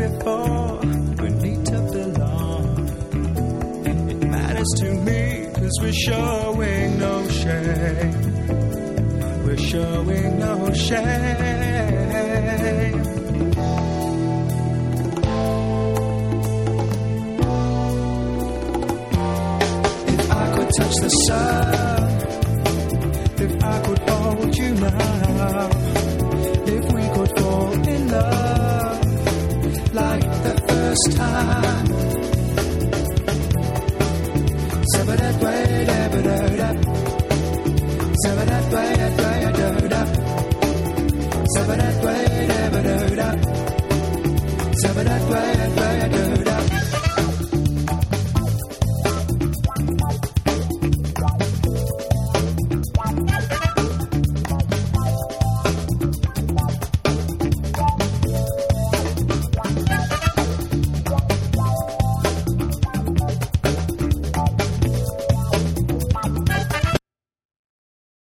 before, we need to belong. It matters to me, 'cause we're showing no shame. We're showing no shame. If I could touch the sun, if I could hold you now, if we could fall in love like the first time.